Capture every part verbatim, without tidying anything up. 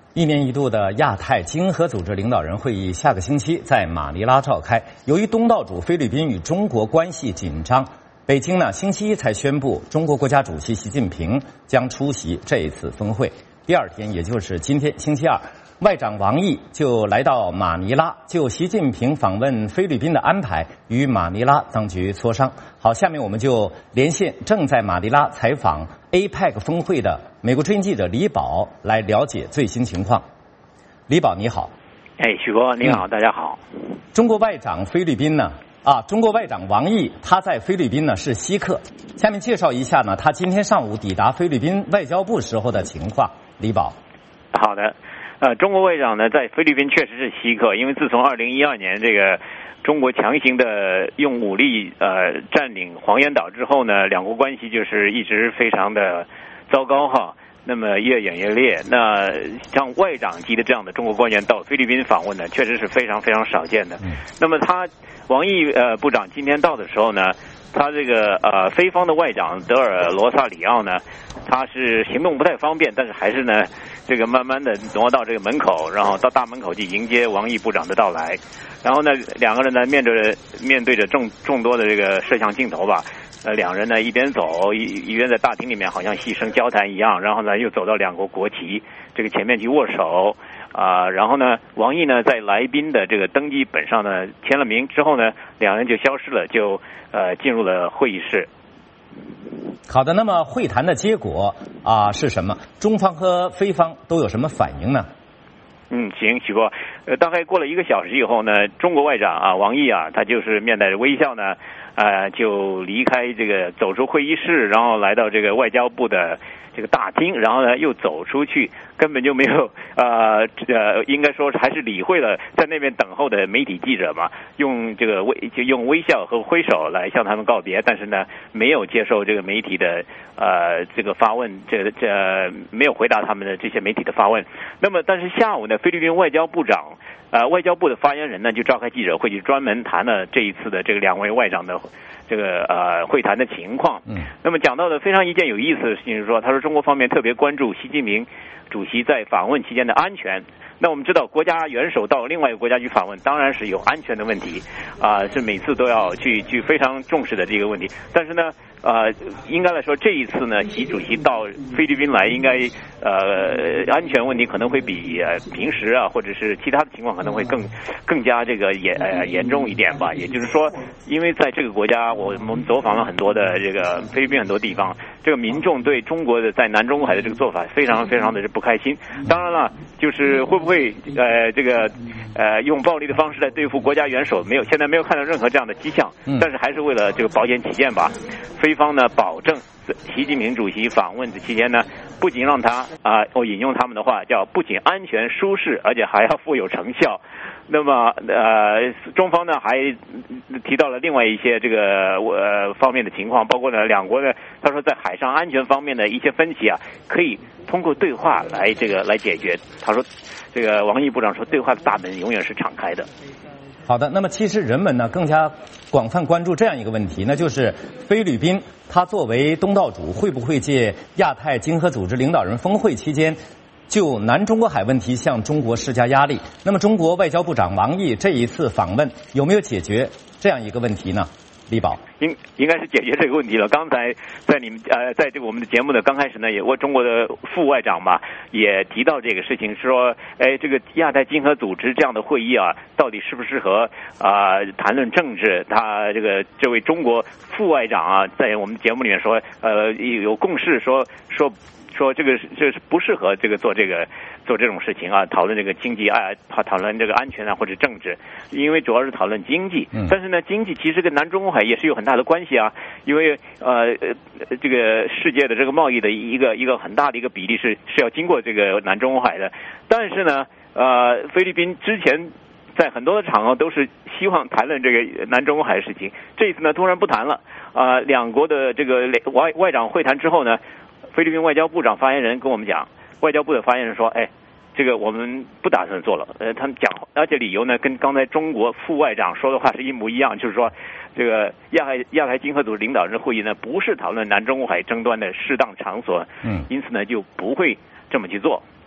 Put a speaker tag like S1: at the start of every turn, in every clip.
S1: 一年一度的亚太经合组织领导人会议下个星期在马尼拉召开。由于东道主菲律宾与中国关系紧张，北京呢星期一才宣布，中国国家主席习近平将出席这一次峰会。第二天，也就是今天星期二，外长王毅就来到马尼拉，就习近平访问菲律宾的安排与马尼拉当局磋商。好，下面我们就连线正在马尼拉采访 A P E C 峰会的美国之音记者李宝来了解最新情况。李宝你好。
S2: 哎，许哥你好、嗯、大家好。
S1: 中国外长菲律宾呢啊，中国外长王毅他在菲律宾呢是稀客。下面介绍一下呢他今天上午抵达菲律宾外交部时候的情况。李宝。
S2: 好的。呃，中国外长呢在菲律宾确实是稀客，因为自从二零一二年这个中国强行的用武力呃占领黄岩岛之后呢，两国关系就是一直非常的糟糕哈。那么越演越烈，那像外长级的这样的中国官员到菲律宾访问呢，确实是非常非常少见的。嗯、那么他王毅呃部长今天到的时候呢，他这个呃菲方的外长德尔罗萨里奥呢，他是行动不太方便，但是还是呢这个慢慢的挪到这个门口，然后到大门口去迎接王毅部长的到来。然后呢，两个人呢面对着面对着众众多的这个摄像镜头吧。呃，两人呢一边走一一边在大厅里面好像细声交谈一样，然后呢又走到两国国旗这个前面去握手啊、呃，然后呢王毅呢在来宾的这个登记本上呢签了名之后呢，两人就消失了，就呃进入了会议室。
S1: 好的，那么会谈的结果啊、呃、是什么？中方和菲方都有什么反应呢？
S2: 嗯，行，许波，呃，大概过了一个小时以后呢，中国外长啊王毅啊，他就是面带着微笑呢，呃，就离开这个，走出会议室，然后来到这个外交部的这个大厅，然后呢又走出去，根本就没有呃呃，应该说还是理会了在那边等候的媒体记者嘛，用这个微就用微笑和挥手来向他们告别，但是呢没有接受这个媒体的呃这个发问，这这没有回答他们的这些媒体的发问。那么但是下午呢，菲律宾外交部长呃外交部的发言人呢就召开记者会，就专门谈了这一次的这个两位外长的这个呃会谈的情况。嗯，那么讲到的非常一件有意思的事情是说，他说中国方面特别关注习近平主席在访问期间的安全。那我们知道，国家元首到另外一个国家去访问，当然是有安全的问题，啊、呃，是每次都要去去非常重视的这个问题。但是呢，呃，应该来说，这一次呢，习主席到菲律宾来，应该呃安全问题可能会比呃平时啊，或者是其他的情况可能会更更加这个严呃严重一点吧。也就是说，因为在这个国家，我我们走访了很多的这个菲律宾很多地方，这个民众对中国的在南中海的这个做法非常非常的不开心。当然了，就是会不会会呃这个呃用暴力的方式来对付国家元首，没有，现在没有看到任何这样的迹象。但是还是为了这个保险起见吧，菲方呢保证习近平主席访问的期间呢，不仅让他啊，我、呃、引用他们的话叫不仅安全舒适，而且还要富有成效。那么呃中方呢还提到了另外一些这个呃方面的情况，包括呢两国呢，他说在海上安全方面的一些分歧啊，可以通过对话来这个来解决。他说这个王毅部长说，对话的大门永远是敞开的。
S1: 好的，那么其实人们呢更加广泛关注这样一个问题，那就是菲律宾它作为东道主，会不会借亚太经合组织领导人峰会期间就南中国海问题向中国施加压力？那么中国外交部长王毅这一次访问有没有解决这样一个问题呢？李宝，
S2: 应应该是解决这个问题了。刚才在你们呃，在这个我们的节目的刚开始呢，也我中国的副外长嘛也提到这个事情，说，哎，这个亚太经合组织这样的会议啊，到底适不适合啊、呃、谈论政治？他这个这位中国副外长啊，在我们节目里面说，呃，有共识说说。说这个这是不适合这个做这个做这种事情啊，讨论这个经济啊，讨论这个安全啊或者政治，因为主要是讨论经济。嗯、但是呢，经济其实跟南中国海也是有很大的关系啊，因为呃这个世界的这个贸易的一个一个很大的一个比例是是要经过这个南中国海的。但是呢，呃，菲律宾之前在很多的场合都是希望谈论这个南中国海的事情，这一次呢突然不谈了。啊、呃，两国的这个外外长会谈之后呢，菲律宾外交部长发言人跟我们讲，外交部的发言人说，哎，这个我们不打算做了。呃，他们讲，而且理由呢跟刚才中国副外长说的话是一模一样，就是说，这个亚太亚太经合组织领导人会议呢不是讨论南中国海争端的适当场所，嗯，因此呢就不会这么去做。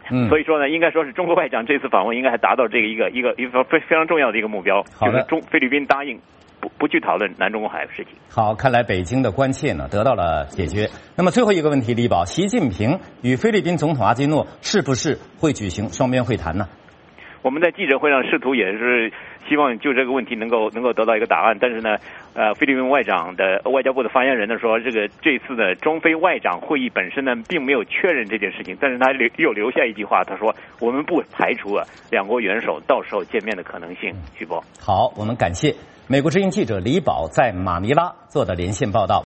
S2: 嗯，所以说呢，应该说是中国外长这次访问应该还达到这个一个一个一个非非常重要的一个目标，就是中菲律宾答应不不去讨论南中国海事情。
S1: 好，看来北京的关切呢得到了解决。那么最后一个问题，李宝，习近平与菲律宾总统阿基诺是不是会举行双边会谈呢？
S2: 我们在记者会上试图也是希望就这个问题能够能够得到一个答案，但是呢，呃，菲律宾外长的外交部的发言人呢说，这个这次的中菲外长会议本身呢并没有确认这件事情，但是他留又留下一句话，他说我们不排除啊两国元首到时候见面的可能性。徐波，
S1: 好，我们感谢美国之音记者李宝在马尼拉做的连线报道。